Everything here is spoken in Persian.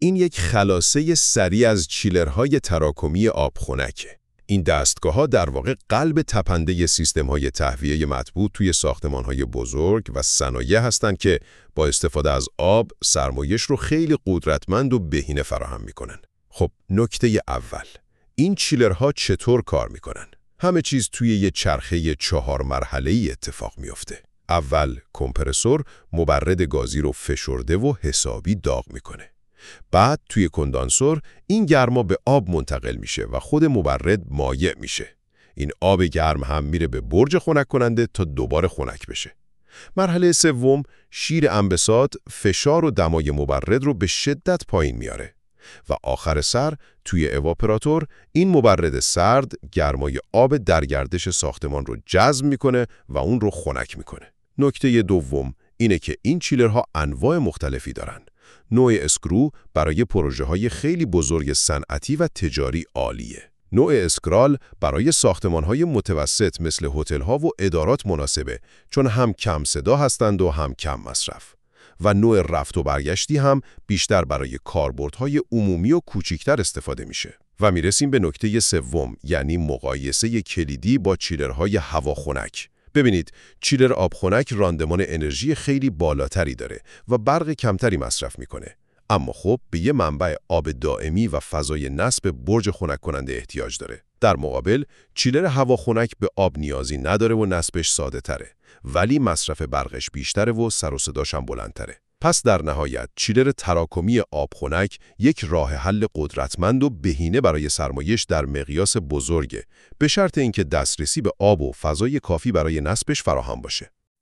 این یک خلاصه سریع از چیلرهای تراکمی آب خنکه. این دستگاه‌ها در واقع قلب تپنده سیستم‌های تهویه مطبوع توی ساختمان‌های بزرگ و صنایع هستند که با استفاده از آب سرمایش رو خیلی قدرتمند و بهینه فراهم می‌کنن. خب نکته اول، این چیلرها چطور کار می‌کنن؟ همه چیز توی یه چرخه 4 مرحله‌ای اتفاق می‌افته. اول کمپرسور مبرد گازی رو فشرده و حسابی داغ می‌کنه. بعد توی کندانسور این گرما به آب منتقل میشه و خود مبرد مایع میشه. این آب گرم هم میره به برج خنک کننده تا دوباره خنک بشه. مرحله سوم، شیر انبساط فشار و دمای مبرد رو به شدت پایین میاره. و آخر سر توی اواپراتور این مبرد سرد گرمای آب در گردش ساختمان رو جذب میکنه و اون رو خنک میکنه. نکته دوم اینه که این چیلرها انواع مختلفی دارن. نوع اسکرو برای پروژه‌های خیلی بزرگ صنعتی و تجاری عالیه. نوع اسکرال برای ساختمان‌های متوسط مثل هتل‌ها و ادارات مناسبه، چون هم کم صدا هستند و هم کم مصرف. و نوع رفت و برگشتی هم بیشتر برای کاربردهای عمومی و کوچکتر استفاده میشه. و میرسیم به نکته سوم، یعنی مقایسه کلیدی با چیلرهای هواخنک. ببینید، چیلر آبخنک راندمان انرژی خیلی بالاتری داره و برق کمتری مصرف میکنه. اما خب به یه منبع آب دائمی و فضای نصب برج خنک کننده احتیاج داره. در مقابل، چیلر هواخنک به آب نیازی نداره و نصبش ساده تره. ولی مصرف برقش بیشتره و سر و صداش هم بلندتره. پس در نهایت چیلر تراکمی آب خنک یک راه حل قدرتمند و بهینه برای سرمایش در مقیاس بزرگه، به شرط اینکه دسترسی به آب و فضای کافی برای نصبش فراهم باشه.